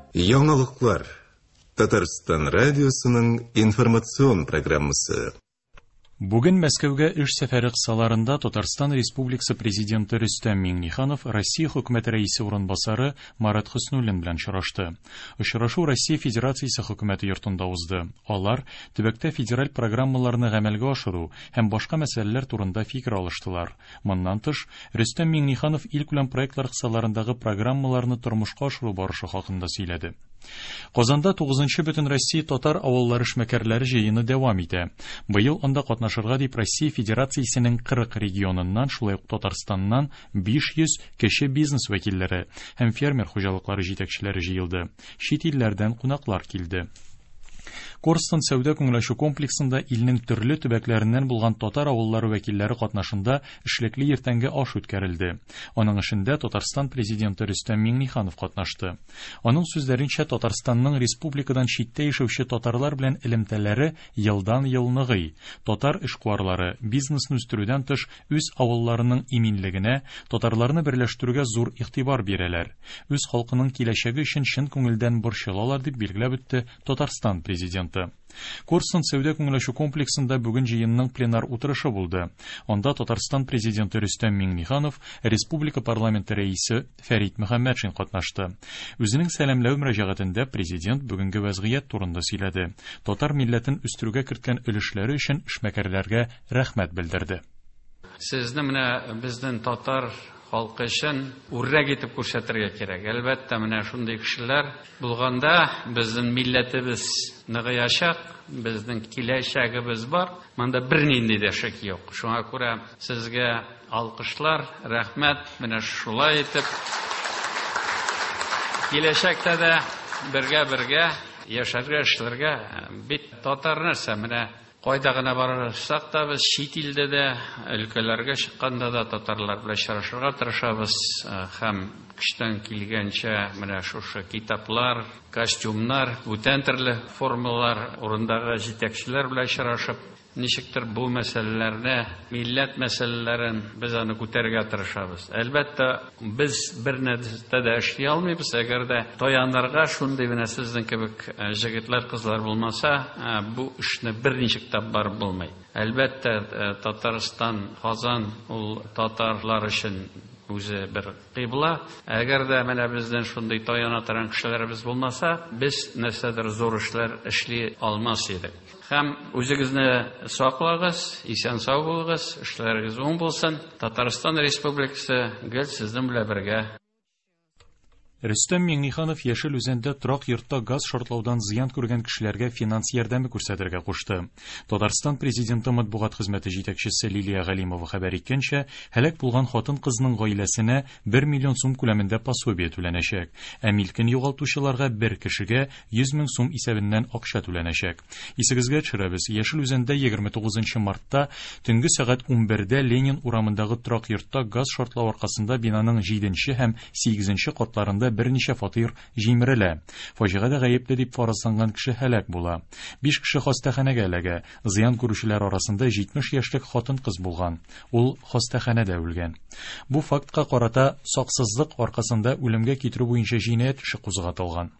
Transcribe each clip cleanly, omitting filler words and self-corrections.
Яңалыклар. Татарстан радиосының информацион программасы. Бүген Мәскәүгә эш сәфәре кысаларында Татарстан Республикасы Президенты Рөстәм Миңнеханов Россия Хөкүмәте рәисе урынбасары Марат Хөснуллин белән очрашты. Очрашу Россия Федерациясе Хөкүмәте йортында узды. Алар төбәктә федераль программаларны гамәлгә ашыру һәм башка мәсьәләләр турында фикер алыштылар. Моннан тыш, Рөстәм Миңнеханов илкүләм проектлар кысаларындагы программаларны тормышка ашыру барышы хакында сөйләде. Казанда 9-нчы Бөтен Россия татар авыллары эшмәкәрләре җыены дәвам итә. Быел анда катнашырга дип Россия Федерациясенең 40 регионыннан, шулай ук Татарстаннан 500 кече бизнес вәкилләре һәм фермер хуҗалыклары җитәкчеләре җыелды. Чит илләрдән кунаклар килде. Корстон сәүдә күңелләшү комплексында илнең төрле төбәкләреннән булган татар авыллары вәкилләре катнашында эшлекле иртәнге аш үткәрелде. Аның эшендә Татарстан президенты Рөстәм Миңнеханов катнашты. Аның сүзләренчә, Татарстанның республикадан читтә яшәүче татарлар белән элемтәләре елдан-ел ныгый. Татар эшкуарлары бизнесны үстерүдән тыш үз авылларының иминлегенә, татарларны берләштерүгә зур игътибар бирәләр. Үз халкының киләчәге өчен чын күңелдән борчылалар дип билгеләп үтте Татарстан президенты. Корстон сәүдә күңелләшү комплексында бүген җыенның пленар утырышы булды. Анда Татарстан президенты Рөстәм Миңнеханов, республика парламенты рәисе Фәрит Мөхәммәтшин катнашты. Үзенең сәламләү мөрәҗәгатендә президент бүгенге вазгыять турында сөйләде. Татар милләтен үстерүгә керткән өлешләре өчен эшмәкәрләргә рәхмәт белдерде. Сезне менә безнең татар халкы өчен үррәк итеп күрсәтергә кирәк. Әлбәттә, менә шундый кешеләр булганда безнең милләтебез ныгыячак, безнең киләчәгебез бар. Монда бернинди дә шик юк. Шуңа күрә сезгә алкышлар, рәхмәт. Менә шулай итеп киләчәктә дә бергә яшәргә, эшләргә. Бит татар нәрсә, менә кайда гына барсак та без чит илдә дә, өлкәләргә чыкканда да татарлар белән очрашырга тырышабыз. Һәм көчтән килгәнчә менә шушы китаплар, костюмнар, бүтән төрле формалар урындагы җитәкчеләр белән очрашып, ничектер бу мәсьәләләрне, милләт мәсьәләләрен без аны күтәрергә тырышабыз. Әлбәттә, без бер нәрсәдә дә эшли алмыйбыз, әгәр дә таянырга шундый менә сезнең кебек җегетләр, кызлар булмаса, бу эшне берничек тә барып булмый. Әлбәттә, Татарстан, Казан ул татарлар өчен үзе бер кыйбла. Әгәр дә менә бездән шундый таяна торган кешеләребез булмаса, без нәрсәдер зур эшләр эшли алмас идек. Һәм үзегезне саклагыз, исән-сау булыгыз, эшләрегез уң булсын. Татарстан Республикасы гел сезнең белән бергә. Рөстәм Миңнеханов Яшел Үзәндә торак йортта газ шартлаудан зыян күргән кешеләргә финанс ярдәме күрсәтергә кушты. Татарстан президенты матбугат хезмәте җитәкчесе Лилия Галимова хәбәр иткәнчә, һәлак булган хатын-кызның гаиләсенә 1 миллион сум күләмендә пособие түләнәчәк, ә милкен югалтучыларга бер кешегә 100 мең сум исәбеннән акча түләнәчәк. Исегезгә төшерәбез, Яшел Үзәндә 29 мартта төнге сәгать 11дә Ленин урамындагы торак йортта газ шартлау аркасында бинаның 7 һәм 8 катларында берничә фатир җимерелә. Фаҗигадә гаепле дип фаразланган кеше һәлак була. 5 кеше хастаханәгә эләгә. Зыян күрүчеләр арасында 70 яшьлек хатын-кыз булган. Ул хастаханәдә үлгән. Бу фактка карата саксызлык аркасында үлемгә китерү буенча җинаять эше кузгатылган.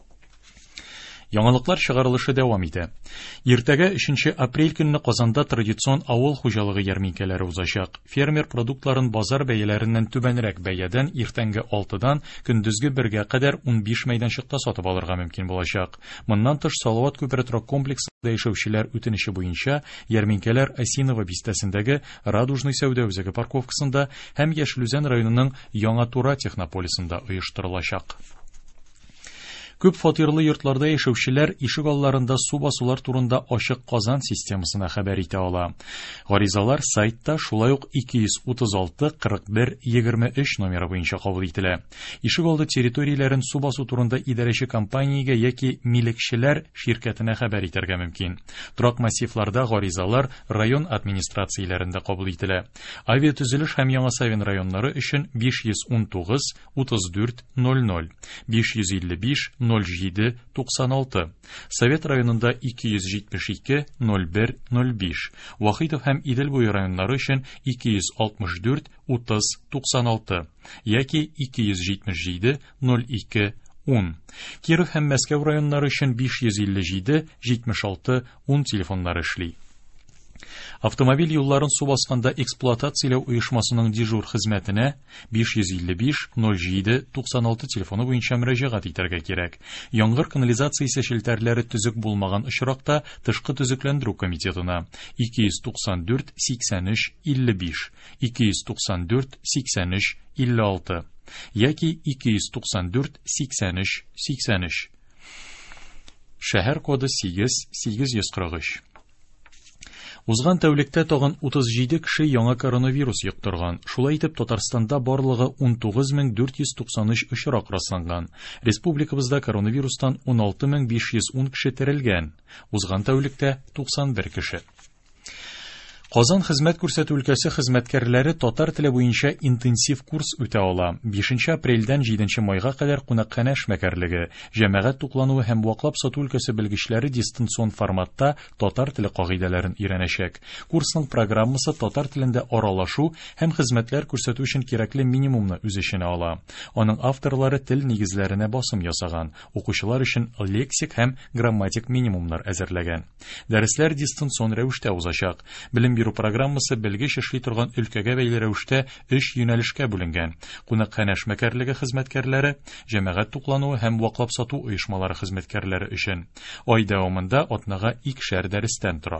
Яңалыклар чыгарылышы дәвам итә. Иртәгә 3 апрель көнне Казанда традицион авыл хуҗалыгы ярминкәләре узачак. Фермер продуктларын базар бәяләреннән түбәнрәк бәядән иртәнге 6дан көндезге 1гә кадәр 15 мәйданчыкта сатып алырга мөмкин булачак. Моннан тыш Салават күпере торак комплексында яшәүчеләр үтенече буенча ярминкәләр Осинова бистәсендәге Радужный сәүдә үзәге парковкасында һәм Яшел Үзән районының Яңа Тура технополисында оештырылачак. Күп фатирлы йортларда яшәүчеләр ишек алларында су басулар турында ачык Казан системасына хәбәр итә ала. Гаризалар сайтта шулай ук 236 41 23 номеры буенча кабул ителә. Ишек алды территорияләрен су басу турында идарәче компаниягә яки милекчеләр ширкәтенә хәбәр итәргә мөмкин. Торак массивларда гаризалар район администрацияләрендә кабул ителә. Авиатөзелеш һәм Яңа Савин районнары өчен 519 34 00 555 0796. Совет районында 272 01 05. Вахитов һәм Идел буе районнары өчен 264 30 96 яки 277 02 10. Киров һәм Мәскәү районнары өчен 557-76-10 телефоннары эшли. Автомобиль юлларын су басканда эксплуатацияләү оешмасының дежур хезмәтенә 555-07-96 телефоны буенча мөрәҗәгать итәргә кирәк. Яңгыр канализациясе челтәрләре төзек булмаган очракта тышкы төзекләндерү комитетына 294-83-55, 294-83-56 яки 294-83-83. Шәһәр коды 8-843. Узган тәүлектә тагын 37 кеше яңа коронавирус йоктырган. Шулай итеп, Татарстанда барлыгы 19493 очрак расланган. Республикабызда коронавирустан 16510 кеше терелгән. Узган тәүлектә 91 кеше. Казан хезмәт күрсәтү өлкәсе хезмәткәрләре татар теле буенча интенсив курс үтә ала. 5 апрельдән 7 майга кадәр кунакханә эшмәкәрлеге, җәмәгать туклануы һәм ваклап сату өлкәсе белгечләре дистанцион форматта татар теле кагыйдәләрен өйрәнәчәк. Курсның программасы татар телендә аралашу һәм хезмәтләр күрсәтү өчен кирәкле минимумны үз эченә ала. Аның авторлары тел нигезләренә басым ясаган, укучылар өчен лексик һәм грамматик минимумнар әзерләгән. Дәресләр дистанцион рәвештә узачак. Белем бирү программасы белгеч эшли торган өлкәгә бәйле рәвештә 3 юнәлешкә бүленгән. Кунакханә эшмәкәрлеге хезмәткәрләре, җәмәгать туклануы һәм ваклап сату оешмалары хезмәткәрләре өчен. Ай дәвамында атнага 2 дәрестән тора.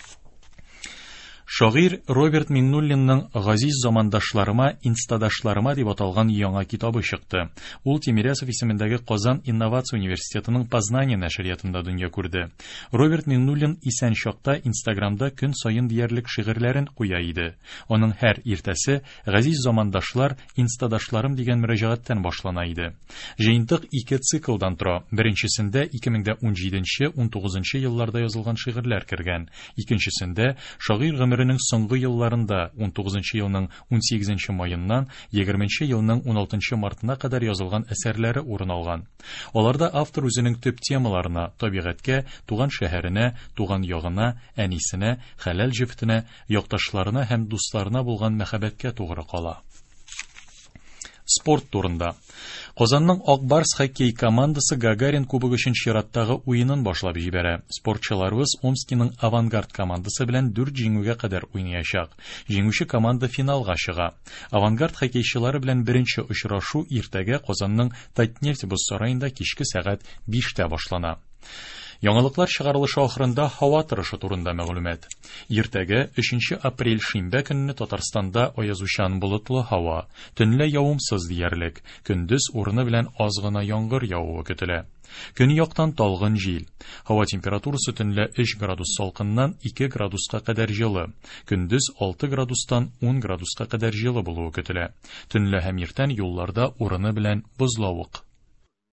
Шагыйрь Роберт Миннуллинның «Газиз замандашларыма, инстадашларыма» дип аталган яңа китабы чыкты. Ул Тимирязев исемендәге Казан инновация университетының Познание нәшриятында дөнья күрде. Роберт Миннуллин исән чакта Инстаграмда көн сайын диярлек шигырьләрен куя иде. Аның һәр иртәсе «Газиз замандашлар, инстадашларым» дигән мөрәҗәгатьтән башлана иде. Җыентык 2 циклдан тора. Беренчесендә 2017-19 елларда язылган шигырьләр кергән. Икенчесендә шагыйрь гомеренең соңгы елларында 19 елның 18 маеннан 20 елның 16 мартына кадәр язылган әсәрләре урын алган. Аларда автор үзенең төп темаларына, табигатькә, туган шәһәренә, туган ягына, әнисенә, хәләл җефтенә, якташларына һәм дусларына булган мәхәббәткә тугры кала. Спорт турында. Казанның Ак Барс хоккей командасы Гагарин кубогы өчен чираттагы уенын башлап җибәрә. Спортчыларыбыз Омскиның Авангард командасы белән 4 җиңүгә кадәр уйнаячак. Җиңүче команда финалга чыга. Авангард хоккейчылары белән беренче очрашу иртәгә Казанның Татнефть боз сараенда кичке сәгать 5-тә башлана. Яңалыклар чыгарылышы ахырында һава торышы турында мәгълүмат. Иртәгә 3 апрель шимбә көнне Татарстанда аязучан болытлы һава, төнлә явымсыз диярлек, көндез урыны белән аз гына яңгыр явуы көтелә. Көньяктан талгын җил. Һава температурасы төнлә 3 градус салкыннан 2 градуска кадәр җылы, көндез 6 градустан 10 градуска кадәр җылы булуы көтелә. Төнлә һәм иртән юлларда урыны белән бозлавык.